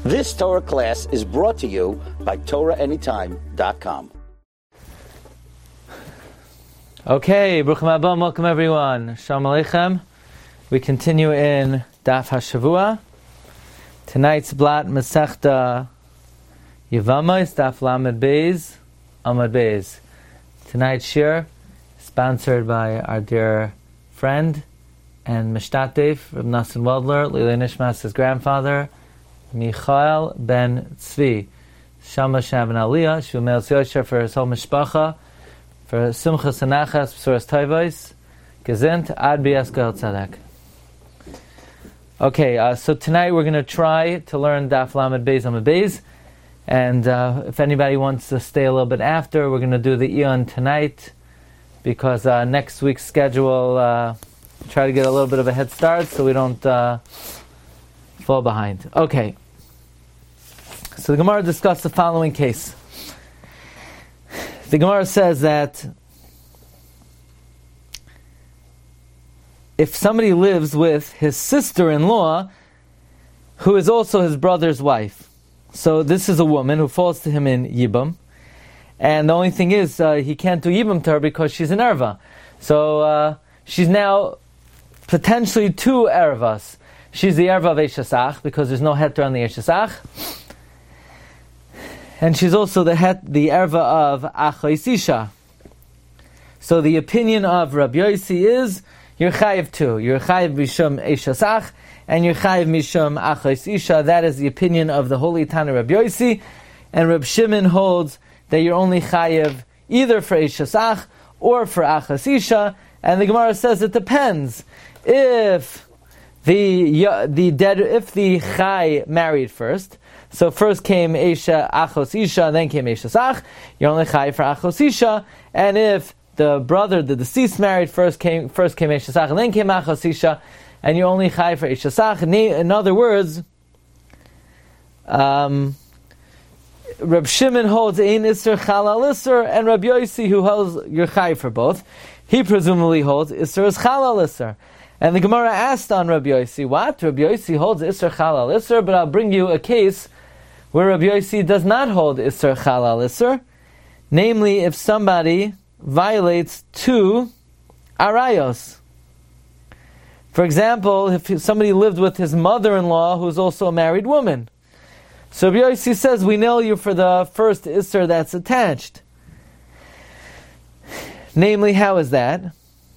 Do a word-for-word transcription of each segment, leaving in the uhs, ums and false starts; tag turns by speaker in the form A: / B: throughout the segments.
A: This Torah class is brought to you by Torah Anytime dot com.
B: Okay, Bruchim Abam, welcome everyone. Shalom Aleichem. We continue in Daf HaShavua. Tonight's Blat Masechta Yevama is Daf Lamed Beis, Amud Beis. Tonight's Shir, sponsored by our dear friend and Mishtatev, Reb Nassim Weldler, Lili Nishmas, his grandfather, Michael ben Tzvi, Shama Shav and Aliyah, Shumel Yosher for his whole mishpacha, for Simchas and Nachas, B'suras Toivos, Gezinnt, Ad B'yas Gehel Tzedek. Okay, uh, so tonight we're going to try to learn Daf Lamed Beis Amud Beis, and uh, if anybody wants to stay a little bit after, we're going to do the Eon tonight, because uh, next week's schedule, uh, try to get a little bit of a head start so we don't uh, fall behind. Okay. So the Gemara discussed the following case. The Gemara says that if somebody lives with his sister-in-law, who is also his brother's wife, so this is a woman who falls to him in Yibam, and the only thing is, uh, he can't do Yibam to her because she's an Erva. So uh, she's now potentially two Ervas. She's the Erva of Eshesach, because there's no heter on the Eshesach. And she's also the het, the Erva of Achos Isha. So the opinion of Rabbi Yossi is, you're chayiv too. You're chayiv mishum Eshesach, and you're chayiv mishum Achos Isha. That is the opinion of the holy Tana Rabbi Yossi. And Reb Shimon holds that you're only chayiv either for Eshesach or for Achos Isha. And the Gemara says it depends. If the the dead, if the Chai married first, so first came Esha Achos Isha, then came Eshesach, you're only Chai for Achos Isha. And if the brother, the deceased married first came first came Eshesach, and then came Achos Isha, and you're only Chai for Eshesach. In other words, um, Reb Shimon holds Ein Isser Chalal Isser, and Reb Yossi, who holds you're Chai for both, he presumably holds Isser is Chalal Isser. And the Gemara asked on Rabbi Yossi, what? Rabbi Yossi holds Isser Chalal Isser, but I'll bring you a case where Rabbi Yossi does not hold Isser Chalal Isser. Namely, if somebody violates two arayos. For example, if somebody lived with his mother-in-law, who's also a married woman. So Rabbi Yossi says, we nail you for the first Isser that's attached. Namely, how is that?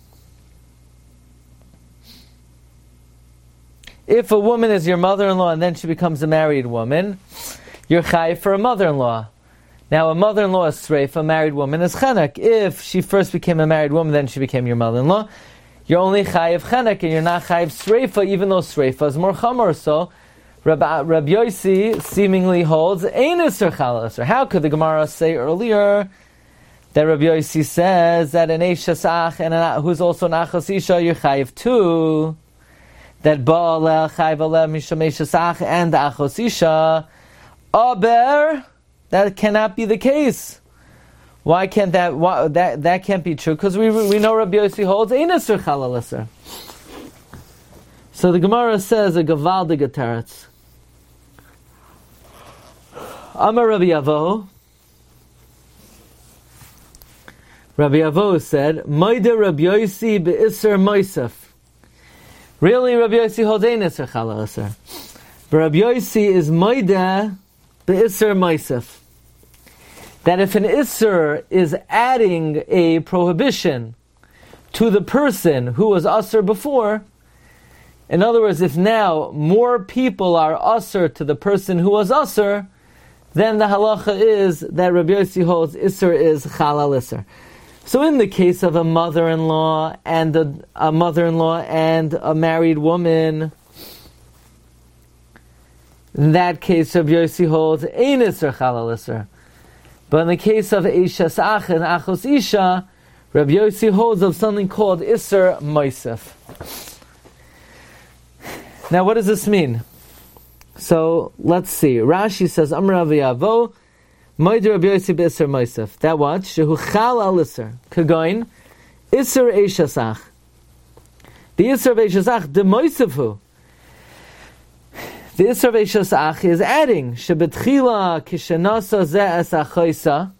B: If a woman is your mother-in-law and then she becomes a married woman, you're chayiv for a mother-in-law. Now, a mother-in-law is sreif, a married woman is chenek. If she first became a married woman, then she became your mother-in-law, you're only chayiv chenek, and you're not chayiv sreifa, even though sreifa is more chamor. So, Rabbi, Rabbi Yossi seemingly holds ein isser chalal isser. How could the Gemara say earlier that Rabbi Yossi says that an Eshesach and an, who's also an Achos Isha, you're chayiv too? That Ba'aleh chayiv aleh mishum Eshesach and Achos Isha, aber that cannot be the case. Why can't that? Why, that that can't be true? Because we we know Rabbi Yossi holds ein isser chalal isser. So the Gemara says a gavaldig teretz. Amar Rabbi Avo. Rabbi Avo said, "Moide Rabbi Yossi be'isser moisef." Really, Rabbi Yossi holds ein isser chalal isser, but Rabbi Yossi is moide be'isser moisef. That if an isser is adding a prohibition to the person who was usher before, in other words, if now more people are usher to the person who was usher, then the halacha is that Rabbi Yossi holds isser is chalal isser. So in the case of a mother-in-law and a, a mother-in-law and a married woman, in that case Rabbi Yossi holds ein isser chalal isser. But in the case of Eshesach and Achos Isha, Rabbi Yossi holds of something called Isser Moisef. Now what does this mean? So let's see. Rashi says, Amar Rabbi Avo, Moed Rabbi Yossi be'Isser Moisef. That what? Shehu Chal al Isser. Kagoin, Isser Eshesach. The Isser of Eshesach, the Moisefu. The Isser of Eishas Ach is adding, Shebetchila kishenasa ze es achoisa.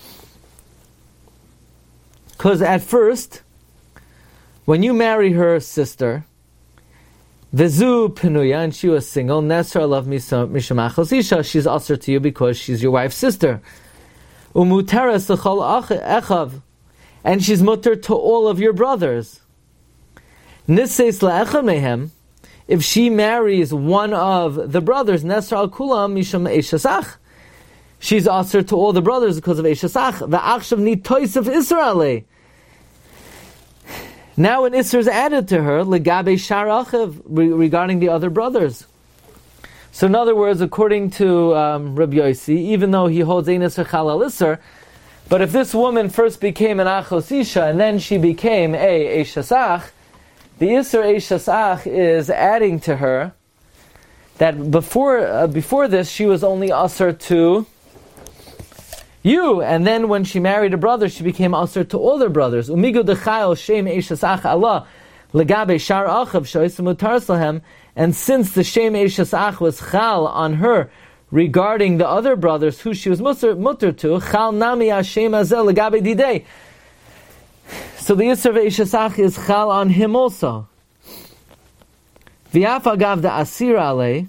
B: Because at first, when you marry her sister, Vizu Pinuya, and she was single, Nesra love Mishamachos Isha, she's usher to you because she's your wife's sister. Umuteres L'chol Echav, and she's mutter to all of your brothers. Niseis La'echad Mehem, if she marries one of the brothers, Nesra al Kulam Misham Eishasach, she's usher to all the brothers because of Eishasach. V'achshav nitois of Israel. Now an Isser is added to her, legabe sharachev, regarding the other brothers. So in other words, according to um, Rabbi Yossi, even though he holds ein Isser chalal Isser, but if this woman first became an achos isha and then she became a eishasach, the Isser eishasach is adding to her that before uh, before this she was only usher to you, and then when she married a brother, she became usher to all their brothers. Umigu dechayel shem eishasach Allah legabe shar achav shoysim utaras lahem. And since the shem eishasach was chal on her regarding the other brothers who she was mutter, mutter to, chal nami hashem azel legabe didei. So the Yisr of eishasach is chal on him also. V'yaf agav the asir alei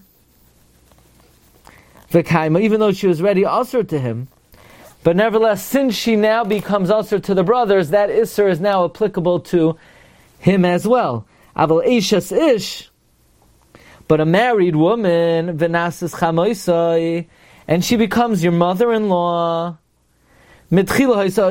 B: v'kaima, even though she was ready usher to him. But nevertheless, since she now becomes usher to the brothers, that Isser is now applicable to him as well. Aval Eishas Ish, but a married woman, V'nasis Chamoisai, and she becomes your mother-in-law. At first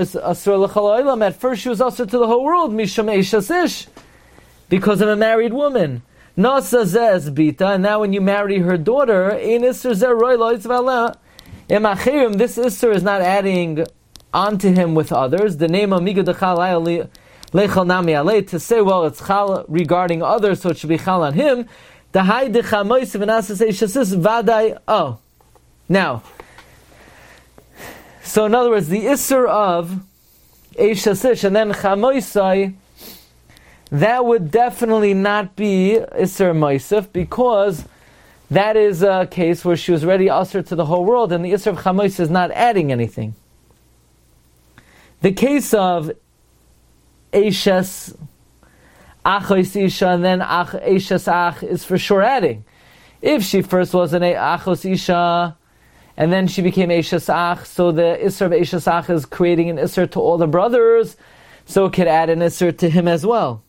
B: she was usher to the whole world, Misham Eishas Ish, because of a married woman. Nasa Zez Bita, and now when you marry her daughter, Ein Isser Zer Roi Loitz V'aleh, this Isser is not adding onto him with others. The name of Miga Dechal Lechal Nami Alei, to say, well, it's Chal regarding others, so it should be Chal on him. The Hai Decha Moise V'Nasas Eishasis Vadai. Oh, now, so in other words, the Isser of Eishasish and then Chamoisai, that would definitely not be Isser Moisef, because that is a case where she was ready usher to the whole world, and the Isser of Chamois is not adding anything. The case of Eishes Achos Isha and then Ach, Eishes Ach is for sure adding. If she first was an Achos Isha and then she became Eishes Ach, so the Isser of Eishes Ach is creating an Isser to all the brothers, so it could add an Isser to him as well.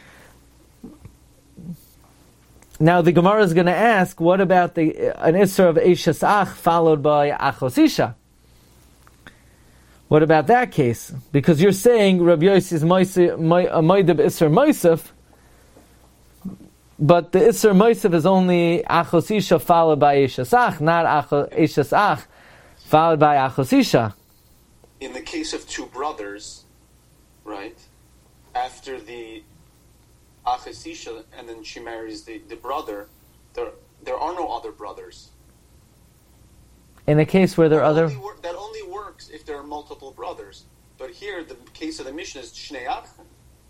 B: Now the Gemara is going to ask, what about the an Isser of Eishes Ach followed by Achos Isha? What about that case? Because you're saying Rabbi Yossi's Moedib Isser Moisef, but the Isser Moisef is only Achos Isha followed by Eishes Ach, not Eishes Ach followed by Achos Isha.
C: In the case of two brothers, right, after the Achos Isha, and then she marries the, the brother, there there are no other brothers.
B: In a case where there are other...
C: Wor- that only works if there are multiple brothers. But here, the case of the Mishnah is Shnei Achim.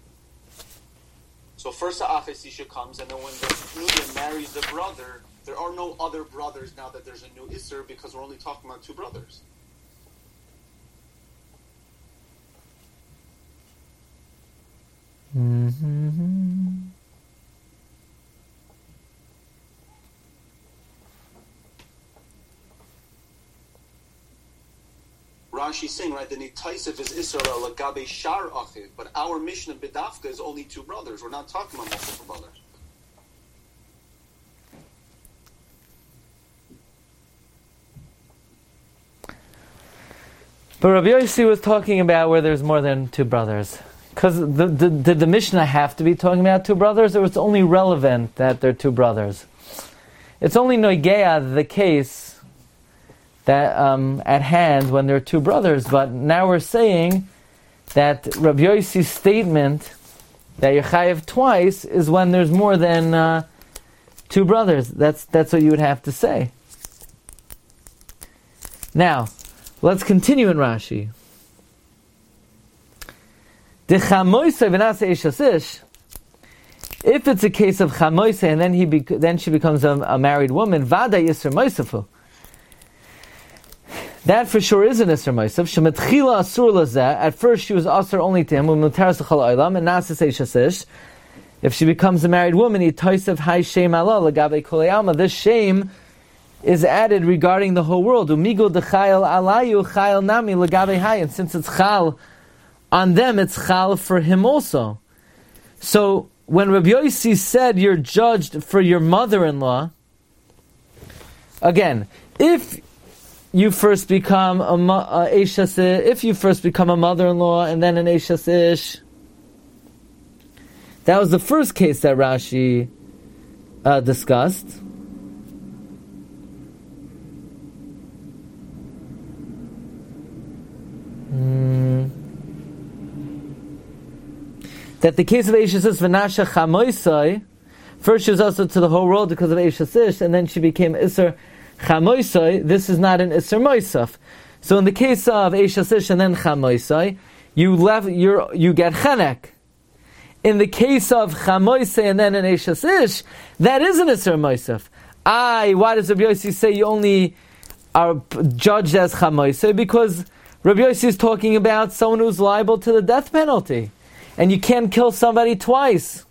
C: So first the Achos Isha comes, and then when the Nuya marries the brother, there are no other brothers now that there's a new Isser, because we're only talking about two brothers.
B: Mm-hmm.
C: Rashi's saying, right, the Nitaisif is Israel Lagabe Shar Achiv, but our Mishnah B'dafka is only two brothers. We're not talking about multiple brothers.
B: But Rabbi Yossi was talking about where there's more than two brothers. Because the, the, did the Mishnah have to be talking about two brothers, or it's only relevant that they're two brothers? It's only Noigea, the case that um, at hand when there are two brothers, but now we're saying that Rabbi Yossi's statement that you're chayiv twice is when there's more than uh, two brothers. That's that's what you would have to say. Now, let's continue in Rashi. If it's a case of chamoise and then he bec- then she becomes a, a married woman, vada yisr moisafu. That for sure is an isr moisaf. Shemetchila asur lazeh. At first she was asur only to him. Umutaras l'chol olam and nasis eishasish. If she becomes a married woman, he toisav hay shame Allah lagabe kol alma. This shame is added regarding the whole world. Umigo dechayel alayu chayel nami lagabe hay. And since it's chal on them, it's chal for him also. So when Rabbi Yossi said you're judged for your mother-in-law, again, if you first become a, a Eishas, if you first become a mother-in-law and then an Eishas Ish, that was the first case that Rashi uh, discussed. Mm. That the case of Eishas Ish, V'nasha Chamoisai, first she was also to the whole world because of Eishas Ish, and then she became Isser Chamoisai. This is not an Isser Moisaf. So in the case of Eishas Ish and then Chamoisai, you left, you you get Chenek. In the case of Chamoisai and then an Eishas Ish, that is an Isser Moisaf. I, why does Rabbi Yossi say you only are judged as Chamoisai? Because Rabbi Yossi is talking about someone who's liable to the death penalty. And you can't kill somebody twice.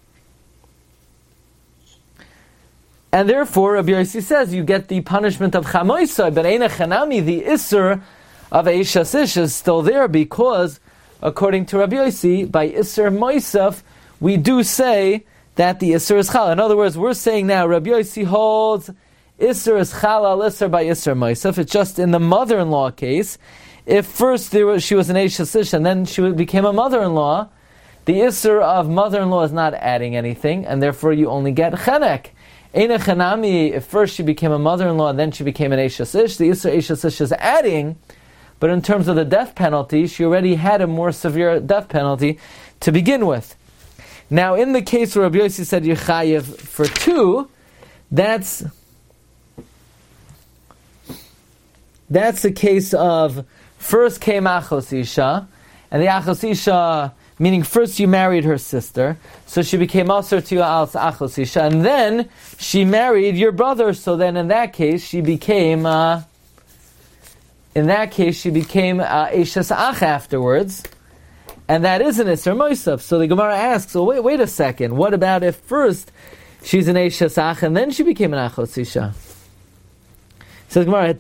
B: And therefore, Rabbi Yossi says you get the punishment of Chamoisai, but Eina Chanami, the Isser of Eishas Ish, is still there because, according to Rabbi Yossi, by Isser Moisaf, we do say that the Isser is Chal. In other words, we're saying now, Rabbi Yossi holds Isser is Chal al Isser by Isser Moisaf. It's just in the mother-in-law case. If first there was, she was an Eishas Ish and then she became a mother-in-law, the Isser of mother-in-law is not adding anything, and therefore you only get Chenek. Eina Chanami, if first she became a mother-in-law and then she became an Eishas Ish, the Isser Eishas Ish is adding, but in terms of the death penalty, she already had a more severe death penalty to begin with. Now, in the case where Rabbi Yossi said Yechayev for two, that's that's the case of first came Achos Isha, and the Achos Isha, meaning first you married her sister, so she became Aser to you als Achos Isha, and then she married your brother, so then in that case she became, uh, in that case she became uh, Eishas Ach afterwards, and that is an Isser Moisaf. So the Gemara asks, well, wait, wait a second, what about if first she's an Eishas Ach and then she became an Achos Isha? Says Gemara,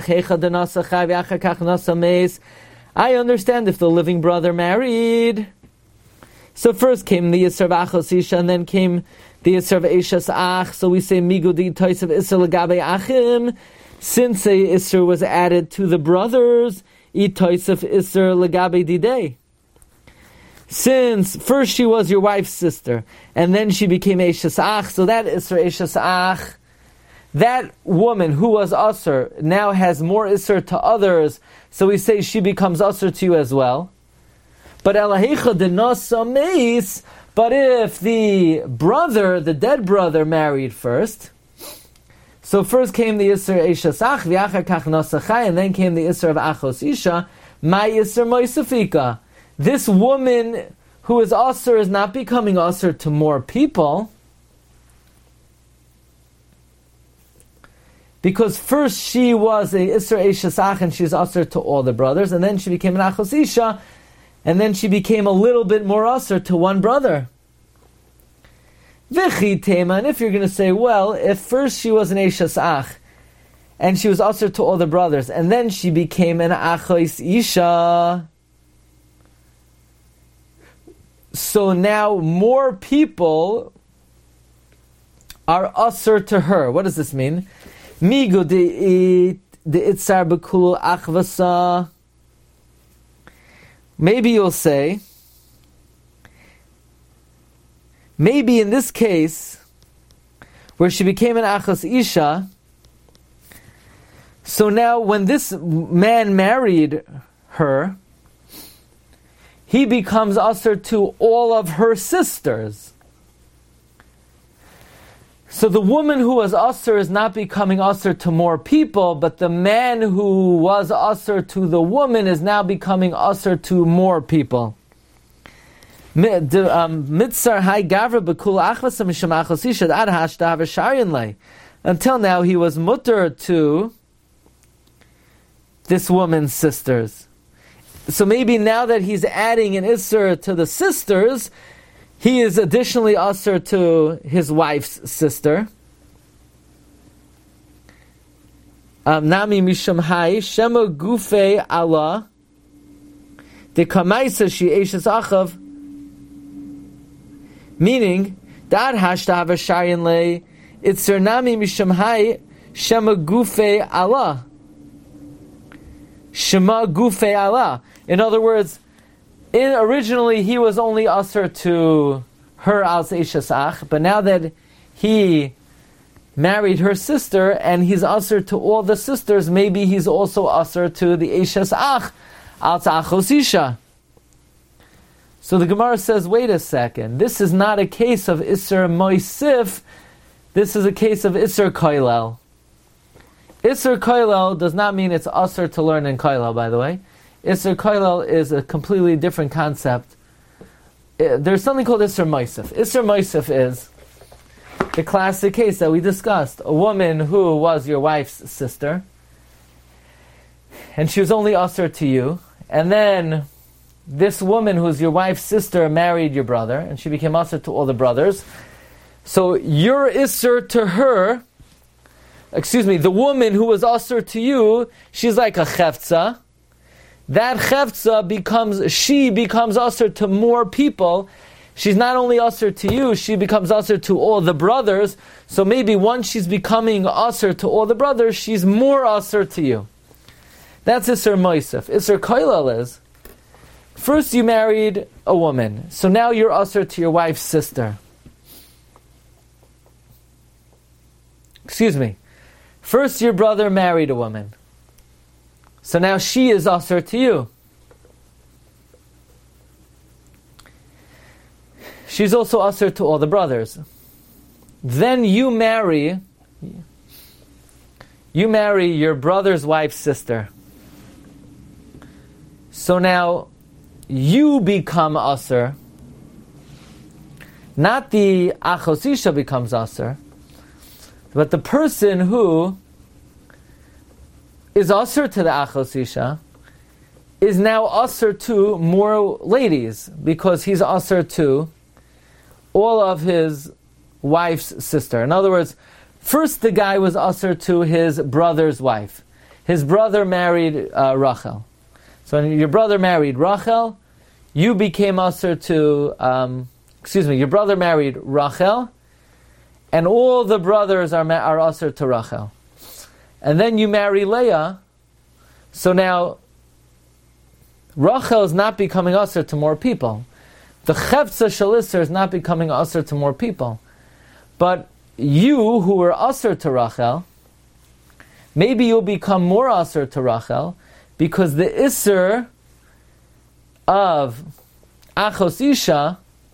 B: I understand if the living brother married. So first came the Yisr of Achos Isha, and then came the Yisr of Eishas Ach. So we say Migudi Tois of Isser Lagabe Achim. Since a Isser was added to the brothers, I Tois of Isser Lagabe Didei. Since first she was your wife's sister, and then she became Eishas Ach, so that Isser Eishas Ach, that woman who was Asr now has more Isser to others, so we say she becomes Asr to you as well. But Elahecha de Nasa Meis, but if the brother, the dead brother, married first, so first came the Isser Eishas Ach, v'achar kach Nasa Chai, and then came the Isser of Achos Isha, my Isser Moisafika. This woman who is Asr is not becoming Asr to more people, because first she was a Isser Eishas Ach and she's Asr to all the brothers, and then she became an Achos Isha, and then she became a little bit more Asr to one brother. V'chi Tema, and if you're going to say, well, if first she was an Eishas Ach, and she was Asr to all the brothers, and then she became an Achos Isha, so now more people are Asr to her. What does this mean? Migu de itzar b'kul achvasa. Maybe you'll say, maybe in this case, where she became an Achos Isha, so now when this man married her, he becomes Asr to all of her sisters. So the woman who was Asr is not becoming Asr to more people, but the man who was Asr to the woman is now becoming Asr to more people. Mitzar hai gavra b'kula achvasa misham achos isha ad hashta v'sharian lei. Until now, he was mutter to this woman's sisters. So maybe now that he's adding an isser to the sisters, he is additionally usher to his wife's sister. Nami misham hai shema gufe Allah de kamaisa she eshes achav. Meaning, Dad hashta have a sharian lei, it's nami misham hai shema gufe Allah. Shema gufe Allah. In other words, in, originally he was only usher to her als eshes ach, but now that he married her sister and he's usher to all the sisters, maybe he's also usher to the eshes ach als achos isha. So the Gemara says, wait a second, this is not a case of Isser Moisif, this is a case of Isser Koilel. Isser Koilel does not mean it's usher to learn in Koilel, by the way. Isser Koilel is a completely different concept. There's something called Isser Moisif. Isser Moisif is the classic case that we discussed. A woman who was your wife's sister, and she was only usher to you, and then this woman who's your wife's sister married your brother, and she became usher to all the brothers. So your isser to her, excuse me, the woman who was usher to you, she's like a chefza. That chefza becomes, she becomes usher to more people. She's not only usher to you, she becomes usher to all the brothers. So maybe once she's becoming usher to all the brothers, she's more usher to you. That's Isser Moisef. Isser Koilel is, first you married a woman, so now you're usher to your wife's sister. Excuse me. First your brother married a woman, so now she is usher to you. She's also usher to all the brothers. Then you marry, you marry your brother's wife's sister. So now you become usher. Not the achos isha becomes usher, but the person who is usher to the achos isha is now usher to more ladies, because he's usher to all of his wife's sister. In other words, first the guy was usher to his brother's wife. His brother married uh, Rachel. So when your brother married Rachel, you became usher to, um, excuse me, your brother married Rachel, and all the brothers are, are usher to Rachel. And then you marry Leah, so now Rachel is not becoming usher to more people. The Chefza Shalisser is not becoming usher to more people. But you, who were usher to Rachel, maybe you'll become more usher to Rachel, because the Isser of Achos Isha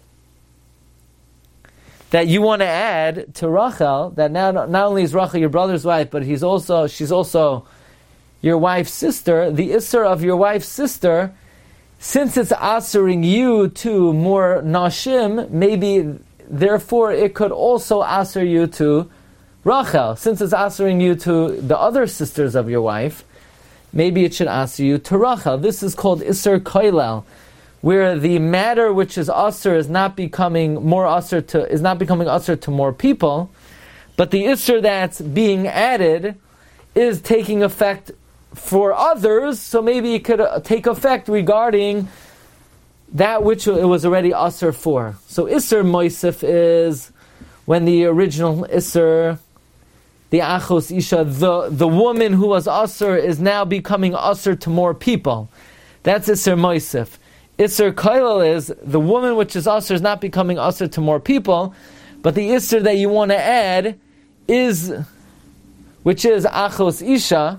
B: that you want to add to Rachel, that now not only is Rachel your brother's wife, but he's also she's also your wife's sister, the Isser of your wife's sister, since it's answering you to more Nashim, maybe therefore it could also answer you to Rachel. Since it's answering you to the other sisters of your wife, maybe it should answer you to Rachel. This is called Isser Koilel, where the matter which is usher is not becoming more usher to is not becoming usher to more people, but the Isser that's being added is taking effect for others, so maybe it could uh, take effect regarding that which it was already usher for. So Isser Moisef is when the original Isser, the Achos Isha, the, the woman who was usher is now becoming usher to more people. That's Isser Moisef. Isser Koilel is the woman which is usher is not becoming usher to more people, but the Isser that you want to add is, which is Achos Isha,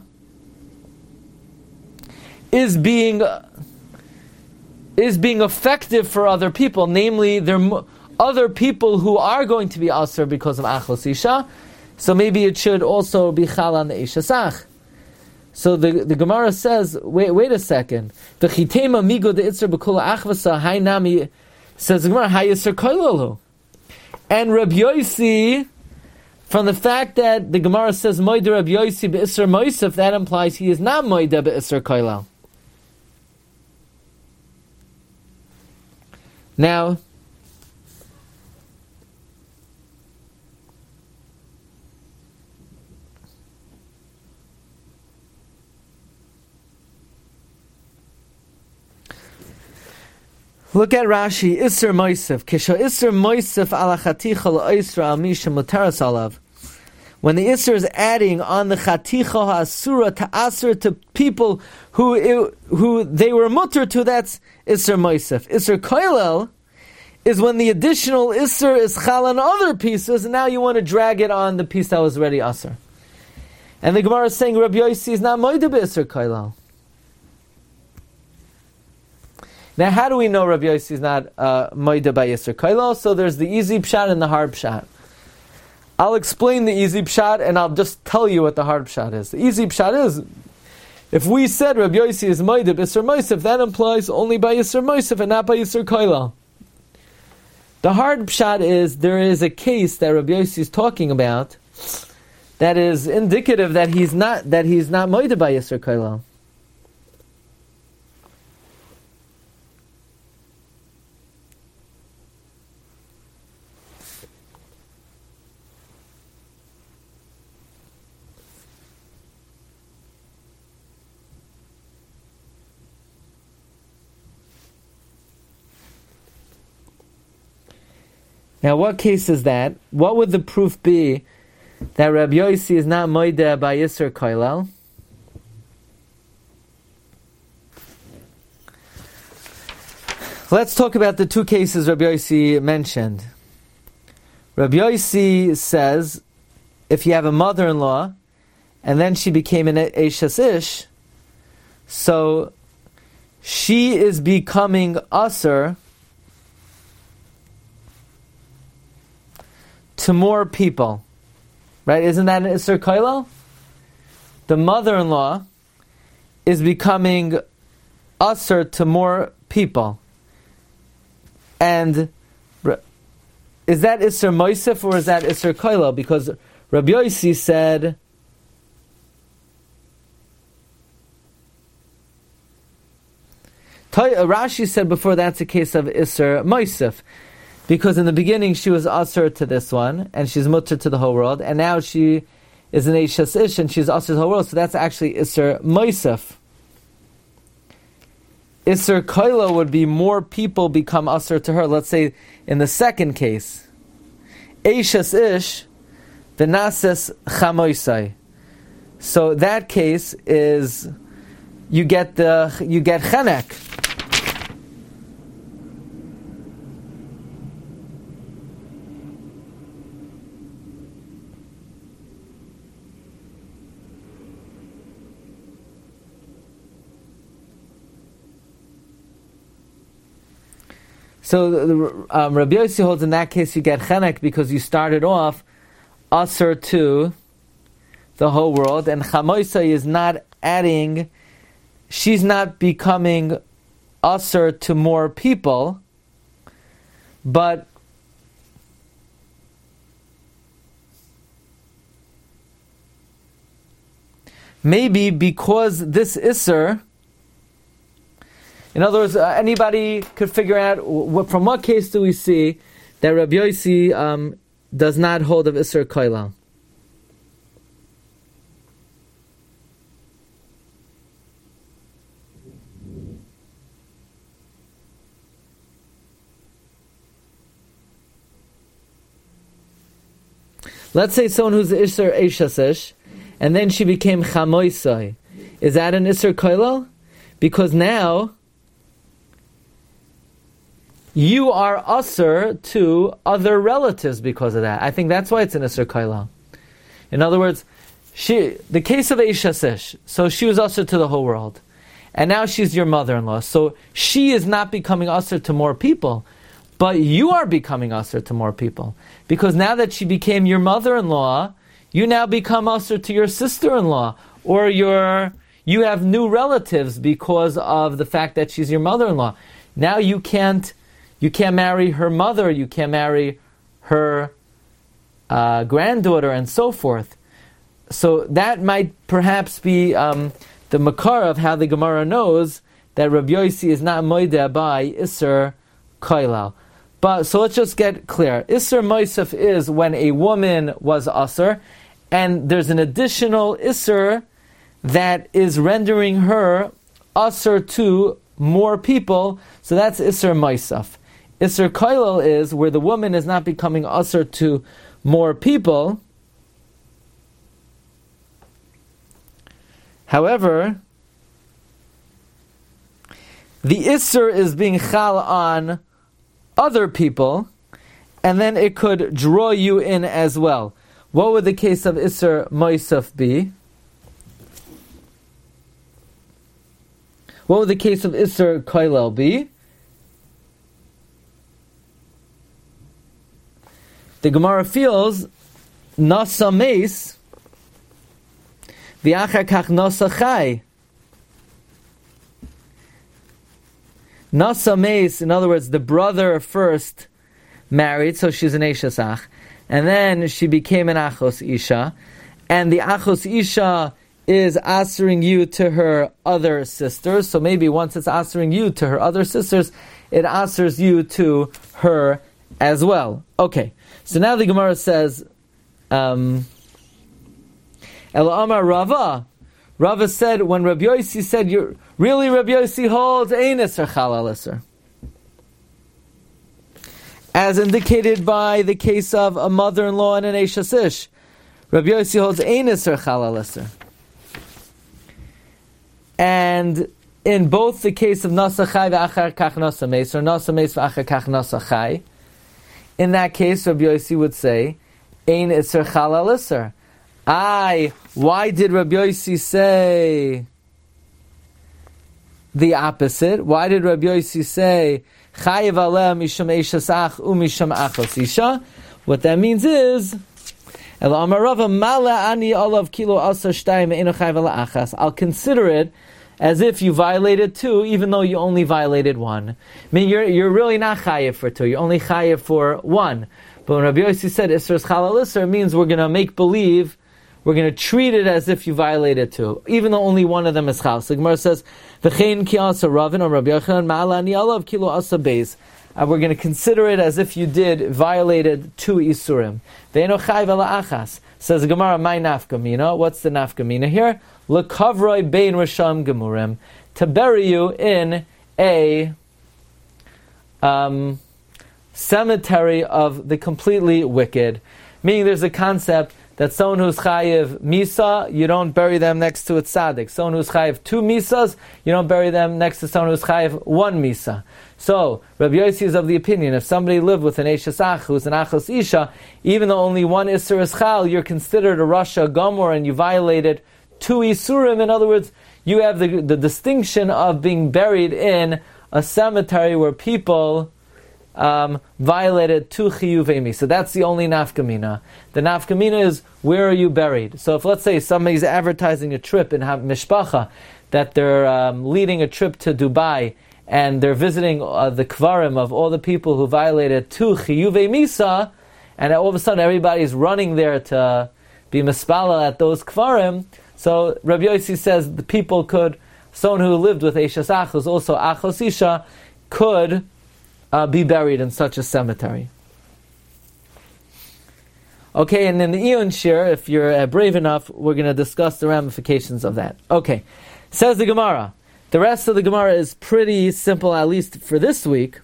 B: is being is being effective for other people. Namely, there are other people who are going to be usher because of Achos Isha. So maybe it should also be Chal on the Ishasach. So the, the Gemara says, wait wait a second. The Chitema migo de itzer b'kula achvasa hainami Says the Gemara, Hayisr Koilolu. And Rabbi Yossi, from the fact that the Gemara says Moida Rabbi Yossi be'Isser Moisef, that implies he is not Moida be'Isser Koilel. Now, look at Rashi, Isser Moisef. Kisha Isser Moisef ala chaticha la'isra al misha mutaras alav. When the Isser is adding on the chaticha ha'asura ta'asur to people who who they were mutter to, that's Isser Moisef. Isser Koilel is when the additional Isser is chal on other pieces, and now you want to drag it on the piece that was already Asur. And the Gemara is saying Rabbi Yossi is not moide be'Isser Koilel. Now, how do we know Rabbi Yossi is not uh, moida by Yisr Koilel? So there's the easy pshat and the hard pshat. I'll explain the easy pshat and I'll just tell you what the hard pshat is. The easy pshat is, if we said Rabbi Yossi is moida by Yisr Moisef, that implies only by Yisr Moisef and not by Yisr Koilel. The hard pshat is, there is a case that Rabbi Yossi is talking about that is indicative that he's not that he's not moida by Yisr Koilel. Now, what case is that? What would the proof be that Rabbi Yossi is not moideh by Yisr Koilel? Let's talk about the two cases Rabbi Yossi mentioned. Rabbi Yossi says, if you have a mother-in-law, and then she became an Eishes Ish, so she is becoming Asur to more people, right? Isn't that an Isser Koilel? The mother-in-law is becoming Asur to more people. And is that Isser Moisef or is that Isser Koilel? Because Rabbi Yossi said, Rashi said before that's a case of Isser Moisef. Because in the beginning she was asur to this one, and she's mutter to the whole world, and now she is an Eishes Ish, and she's asur to the whole world, so that's actually Isser Moisef. Isser Koilel would be more people become asur to her. Let's say in the second case, Eishes Ish, v'nases chamoisai. So that case is, you get the, you get chenek. So um, Rabbi Yossi holds in that case you get chenek because you started off asur to the whole world, and chamoisai is not adding, she's not becoming asur to more people, but maybe because this isser, in other words, uh, anybody could figure out w- from what case do we see that Rabbi Yossi um, does not hold of Isser Koilel? Let's say someone who's Isser Eishes Ish, and then she became Chamoisai. Is that an Isser Koilel? Because now you are asur to other relatives because of that. I think that's why it's an Isser Koilel. In other words, she, the case of Eishes Ish, so she was asur to the whole world, and now she's your mother-in-law. So she is not becoming asur to more people, but you are becoming asur to more people. Because now that she became your mother-in-law, you now become asur to your sister-in-law, or your, you have new relatives because of the fact that she's your mother-in-law. Now you can't you can't marry her mother, you can't marry her uh, granddaughter, and so forth. So that might perhaps be um, the makar of how the Gemara knows that Rabbi Yossi is not moideh by Isser Koilal. But so let's just get clear. Isser Moisef is when a woman was Asr, and there's an additional Isser that is rendering her Asr to more people, so that's Isser Moisef. Isser Koilal is where the woman is not becoming Asr to more people. However, the Isser is being Chal on other people, and then it could draw you in as well. What would the case of Isser Moisef be? What would the case of Isser Koilel be? The Gemara feels Nasa Meis V'achar kach Nasa Chai. Nasa Meis, in other words, the brother first married, so she's an Eishasach, and then she became an Achos Isha, and the Achos Isha is answering you to her other sisters, so maybe once it's answering you to her other sisters, it answers you to her as well. Okay, so now the Gemara says, um, El Amar Rava, Rava said, when Rabbi Yossi said, you're, really Rabbi Yossi holds Ein Isser Chalal Isser. As indicated by the case of a mother-in-law and an Eishas Ish. Rabbi Yossi holds Ein Isser Chalal Isser. And in both the case of Nasa Chai v'achar kach Nasa Meis, or Nasa Meis v'achar kach Nasa Chai, in that case, Rabbi Yossi would say, Ein Isser Chalal Isser. Aye, why did Rabbi Yossi say the opposite? Why did Rabbi Yossi say Chayev aleh misham eishasach umisham achos isha? What that means is El Amar Rava mala ani olav kilo asa shtayim eino chayev ala achas. I'll consider it as if you violated two, even though you only violated one. I mean, you're you're really not chayev for two. You're only chayev for one. But when Rabbi Yossi said Isser Chalal Isser, it means we're going to make believe. We're going to treat it as if you violated two, even though only one of them is chal. So the Gemara says, "V'chein ki asa Ravin or Rabbi Yochanan ma'ala ani alav kilo asa beis." We're going to consider it as if you did violated two isurim. Ve'eno chayv ala achas. Says the Gemara, "My nafkamina." What's the nafkamina here? L'kavroi bein risham gemurim, to bury you in a um, cemetery of the completely wicked. Meaning, there's a concept that someone who's chayiv misa, you don't bury them next to a tzaddik. Someone who's chayiv two misas, you don't bury them next to someone who's chayiv one misa. So, Rabbi Yossi is of the opinion, if somebody lived with an Eishasach who's an Achos Isha, even though only one Isser is chal, you're considered a Rasha Gomor and you violated two Isurim. In other words, you have the, the distinction of being buried in a cemetery where people Um, violated two chiyuvei. So that's the only nafkamina. The nafkamina is, where are you buried? So if, let's say, somebody's advertising a trip in Mishpacha, that they're um, leading a trip to Dubai, and they're visiting uh, the kvarim of all the people who violated two chiyuvei misa, and all of a sudden everybody's running there to be mispala at those kvarim. So Rabbi Yossi says the people could, someone who lived with Eishas Ach, who's also Achos Isha, could Uh, be buried in such a cemetery. Okay, and in the Iyun Shir, if you're uh, brave enough, we're going to discuss the ramifications of that. Okay, says the Gemara. The rest of the Gemara is pretty simple, at least for this week.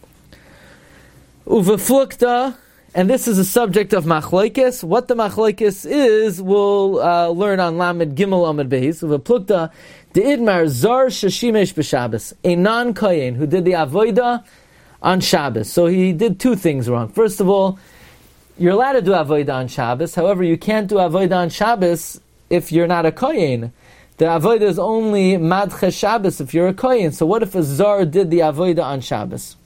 B: Uveflukta, and this is a subject of machlokes. What the machlokes is, we'll uh, learn on Lamed Gimel Amud Beis. Uveflukta, the Idmar Zar Shashimesh B'Shabbos, a non-Kohen who did the Avodah on Shabbos. So he did two things wrong. First of all, you're allowed to do Avodah on Shabbos. However, you can't do Avodah on Shabbos if you're not a Kohen. The Avodah is only Madche Shabbos if you're a Kohen. So what if a Zar did the Avodah on Shabbos?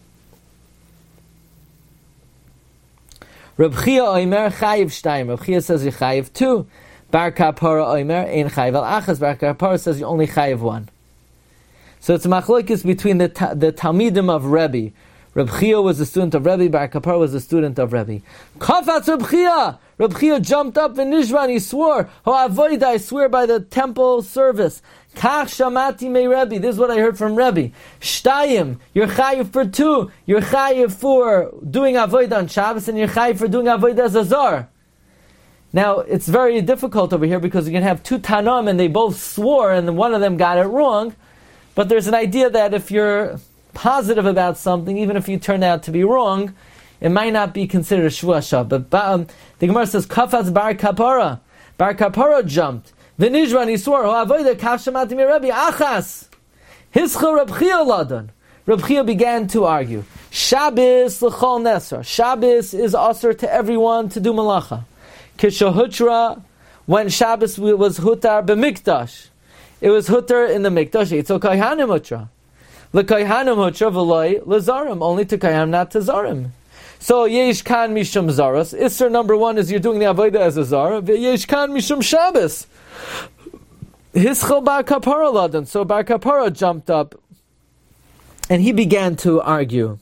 B: Reb Chia Omer Chayiv Shtayim. Reb Chia says you Chayiv two. Bar Kapara Omer Ein Chayiv Al Achas. Bar Kapara says you only Chayiv one. So it's a machlokes between the, ta- the Talmidim of Rebbe. Reb Chia was a student of Rebbe. Bar Kapara was a student of Rebbe. Kafatz Reb Chia. Reb Chia jumped up in Nishvan. He swore, "Ho avoida, I swear by the temple service. Kach shamati me Rebbe." This is what I heard from Rebbe. Shtayim, you're chayiv for two. You're chayiv for doing avoida on Shabbos, and you're chayiv for doing avoida as a zar. Now, it's very difficult over here because you can have two Tanaim and they both swore and one of them got it wrong. But there's an idea that if you're positive about something, even if you turn out to be wrong, it might not be considered a shvuah. But um, the Gemara says, Kafaz bar kapara. Bar kapara jumped. V'nishvan, he swore, Ho avoida kashamati mi Rebbe, achas. Hischa Reb Chia ladon. Reb Chia began to argue. Shabbos l'chol nesar. Shabbos is usher to everyone to do malacha. Kishahutra, when Shabbos was hutar b'mikdash. It was hutar in the mikdash. It's a kayhanim hutra. L'kayhanim hutra v'loi l'zarim. Only to kayhanim, not to zarim. So yesh kan mishum zaros. Isser number one is you're doing the avodah as a zar. Yesh kan mishum Shabbos. Hischel bar kapara ladan. So bar kapara jumped up and he began to argue.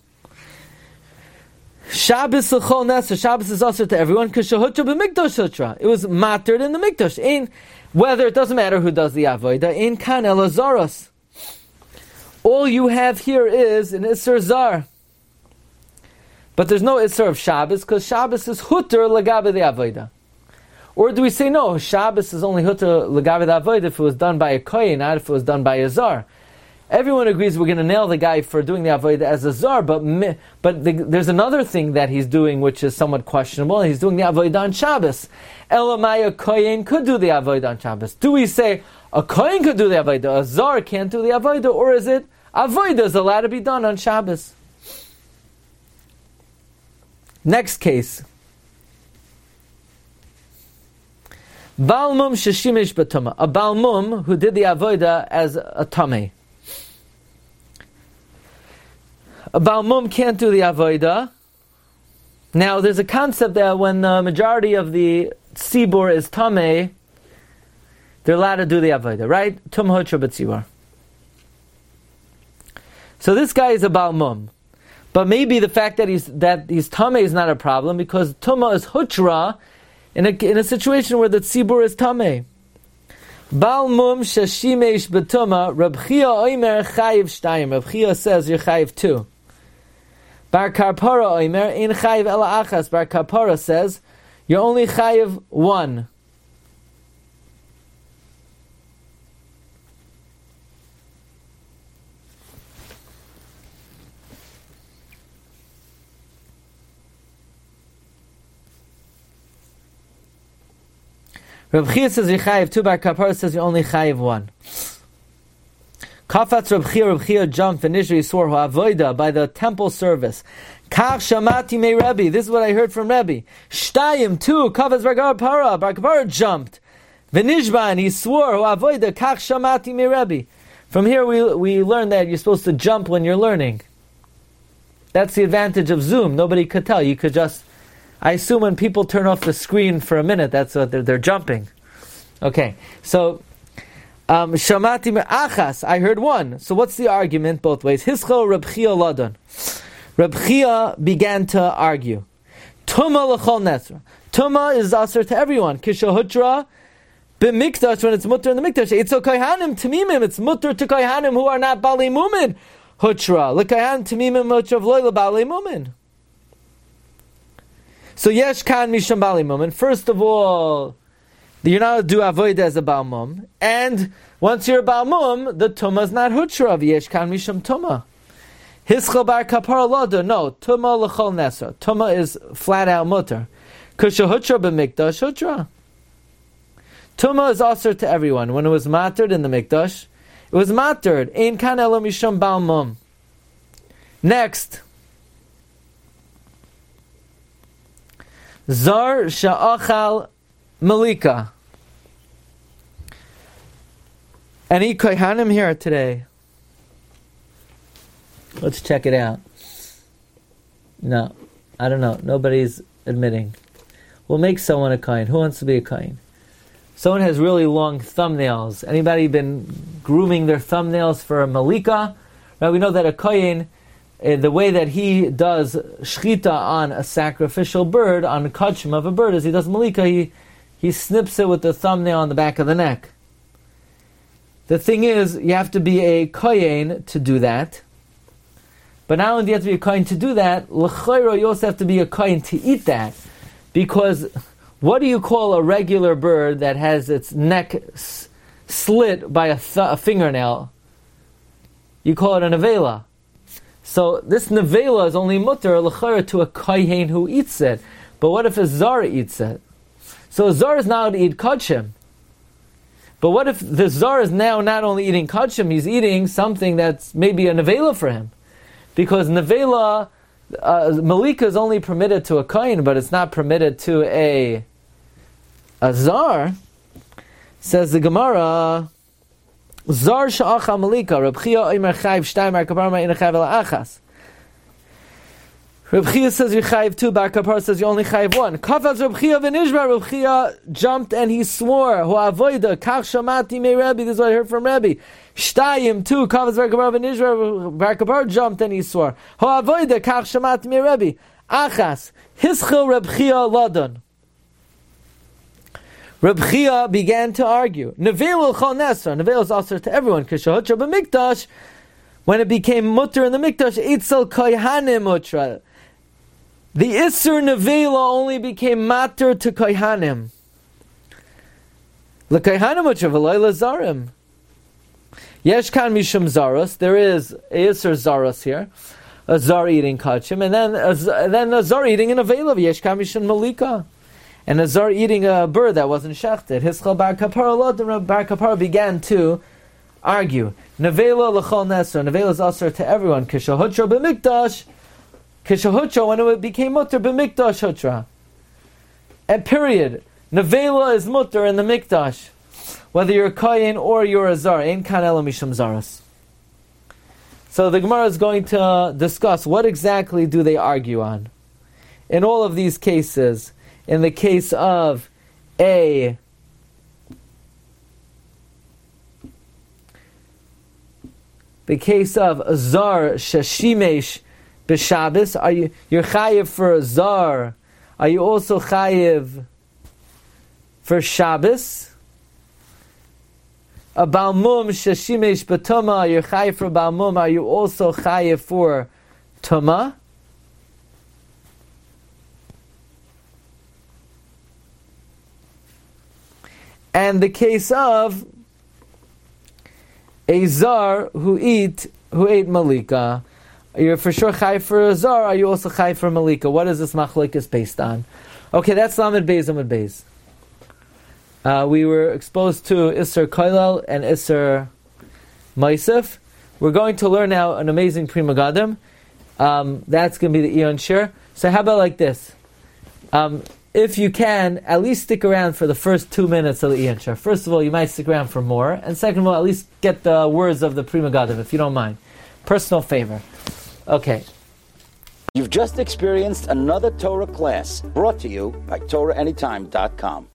B: Shabbos l'chol nesar. Shabbos is also to everyone. Kishahutra b'mikdash hutra. It was mattered in the mikdash. In whether it doesn't matter who does the avodah. In kan elazaros. All you have here is an isser zar, but there's no isser of Shabbos because Shabbos is hutter legabe the avodah. Or do we say no? Shabbos is only hutter legabe the avodah if it was done by a kohen, not if it was done by a zar. Everyone agrees we're going to nail the guy for doing the avodah as a zar, but but the, there's another thing that he's doing which is somewhat questionable. He's doing the avodah on Shabbos. Elamai, a kohen could do the avodah on Shabbos. Do we say a kohen could do the avodah, a zar can't do the avodah, or is it avodah is allowed to be done on Shabbos? Next case. Balmum sheshimish b'tumah. A balmum who did the avodah as a tameh. A balmum can't do the avodah. Now, there's a concept that when the majority of the tzibur is tameh, they're allowed to do the avodah, right? Tum hutra b'tzibur. So this guy is a balmum, but maybe the fact that he's that he's tameh is not a problem because tumah is hutra in a in a situation where the tzibur is tameh. Balmum shashimesh b'tumah. Reb Chia oimer chayiv shtayim. Reb Chia says you're chayiv two. Bar Kapara oimer in chayiv ela achas. Bar Kapara says you're only chayiv one. Reb Chia says you're chayiv two. Bar Kapara says you're only chayiv one. Kafatz Reb Chia, Reb Chia jumped and initially swore avoida by the temple service. Kach shamati me Rebbe. This is what I heard from Rebbe. Shtayim two. Kafatz Bar Kapara. Bar Kapara jumped. V'nishban, he swore avoida kach shamati me Rebbe. From here we we learn that you're supposed to jump when you're learning. That's the advantage of Zoom. Nobody could tell. You could just. I assume when people turn off the screen for a minute, that's what they're, they're jumping. Okay, so um, shamati me'achas. I heard one. So what's the argument both ways? Hischel Reb Chia ladon. Reb Chia began to argue. Tuma l'chol nesra. Tuma is aser to everyone. Kishahutra b'mikdash when it's mutter in the mikdash. It's a kohanim tamimim. It's mutter to kohanim who are not balei mumin. Hutra l'kohanim tamimim mutter v'loy l'balei mumin. So yesh kan misham balei mumin. First of all, you're not to do avodah as a balmum, and once you're a balmum, the tumah is not hutra. Yesh kan misham tumah. Hischel bar kapara loda. No, tumah l'chol nesra. Tumah is flat out mutter. Kusha hutra b'mikdash hutra. Tumah is also to everyone. When it was mattered in the mikdash, it was mattered. Ein kan elo misham balmum. Next. Zar sha'achal malika. Any kohanim here today? Let's check it out. No, I don't know. Nobody's admitting. We'll make someone a kohen. Who wants to be a kohen? Someone has really long thumbnails. Anybody been grooming their thumbnails for a malika? Right, we know that a kohen uh, the way that he does shchita on a sacrificial bird, on a kachim of a bird, is he does malika, he, he snips it with the thumbnail on the back of the neck. The thing is, you have to be a kohen to do that. But not only do you have to be a kohen to do that, l'chayro, you also have to be a kohen to eat that. Because what do you call a regular bird that has its neck s- slit by a, th- a fingernail? You call it a nevela. So this nevela is only mutter l'chayro to a kohen who eats it. But what if a zar eats it? So a zar is not allowed to eat kachim. But what if the zar is now not only eating kachim, he's eating something that's maybe a nevela for him? Because nevela, uh, malika is only permitted to a kohen, but it's not permitted to a a zar. Says the Gemara, zar sha'acha malika, Reb Chia oimer chayv shtayim bar kapar ma'ina chayv ela achas. Reb Chia says you chayv two, bar kapar says you only chayv one. Kafaz Reb Chia v'nishbar, Reb Chia jumped and he swore, Hu avoida, kach shamati me Rebbe, this is what I heard from Rebbe. Shtayim two, Kavaz bar kapar v'nishbar, bar kapar jumped and he swore, Hu avoida, kach shamati me Rebbe. Achas, hischil Reb Chia ladon. Reb Chia began to argue. Nevel chol nesra, Nevel is also to everyone, k'shahotra b'mikdash, when it became mutter in the mikdash, itzel koyhanim mutra. The Isser Nevela only became matter to Kohanim. L'Kohanim mutra v'loy l'zarim. Yesh kan mishum zaros. There is a Isser zaros here, a zar eating kachim, and then a, then a zar eating an Nevela. Yesh kan mishum malika, and a zar eating a bird that wasn't shechted. Hischal bar kapara lot. The bar kapara began to argue. Nevela l'chol nesra. Nevela is also to everyone. Kishahutra b'mikdash. Kishahutra, when it became mutter b'mikdash hutra. And period. Nevela is mutter in the mikdash. Whether you're a kohen or you're a zar. Ein kan ela mishum zaros. So the Gemara is going to discuss what exactly do they argue on. In all of these cases, in the case of a the case of a zar shashimesh b'Shabbos, are you you're chayiv for a zar? Are you also chayiv for Shabbos? A balmum shashimesh b'tuma, you're chayiv for balmum. Are you also chayiv for tuma? And the case of a zar who eat who ate malika. You're for sure chai for a zar. Are you also chai for malika? What is this machlokes based on? Okay, that's Lamed Beis Lamed Beis. Uh, we were exposed to Isser Koilel and Isser Maisef. We're going to learn now an amazing Pri Megadim. Um, that's going to be the Eon Shir. So how about like this? Um, if you can, at least stick around for the first two minutes of the Eon Shir. First of all, you might stick around for more. And second of all, at least get the words of the Pri Megadim, if you don't mind. Personal favor. Okay.
A: You've just experienced another Torah class brought to you by Torah Anytime dot com.